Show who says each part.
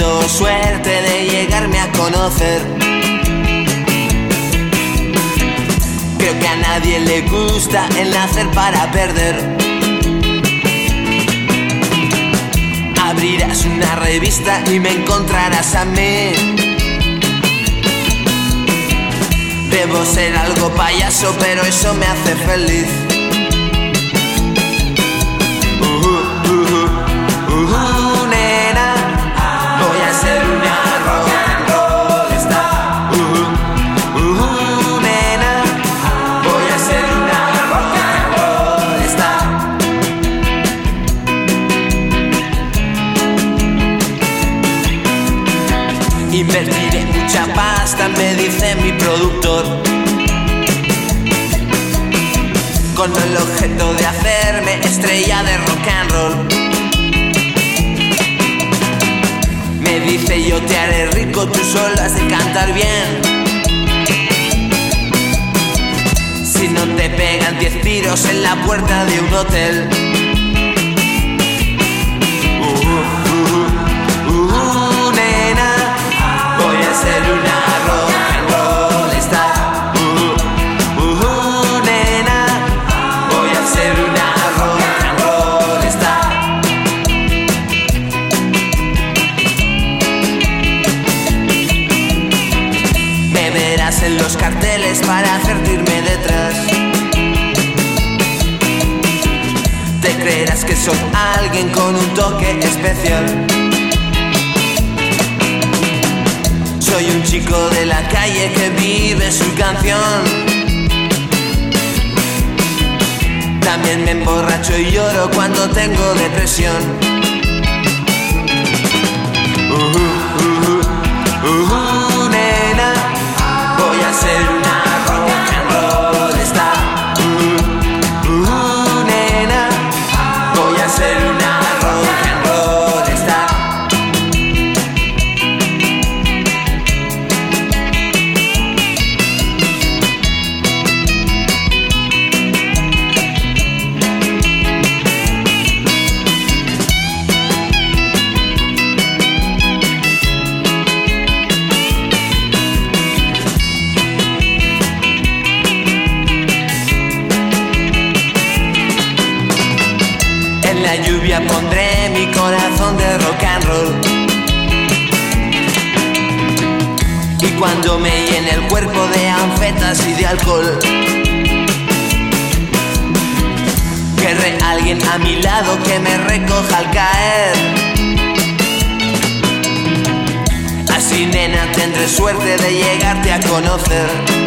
Speaker 1: tenido suerte de llegarme a conocer. Creo que a nadie le gusta el nacer para perder. Abrirás una revista y me encontrarás a mí. Debo ser algo payaso, pero eso me hace feliz. Nena, voy a ser una rock and roll star. Nena, voy a ser una rock and roll star. Invertiré mucha pasta, me dice mi productor, con el objeto de hacerme estrella de rock and roll. Me dice: yo te haré rico, tú solo has de cantar bien. Si no te pegan 10 tiros en la puerta de un hotel. Nena, voy a ser una rock and roll star. Nena, voy a ser una rock and roll star. Me verás en los carteles para hacerte irme detrás. Te creerás que soy alguien con un toque especial. Soy un chico de la calle que vive su canción. También me emborracho y lloro cuando tengo depresión. Nena, voy a ser una rock and roll star. Nena, voy a ser una rock and roll star. En la lluvia pondré mi corazón de rock and roll. Y cuando me llene el cuerpo de anfetas y de alcohol, querré a alguien a mi lado que me recoja al caer. Así, nena, tendré suerte de llegarte a conocer.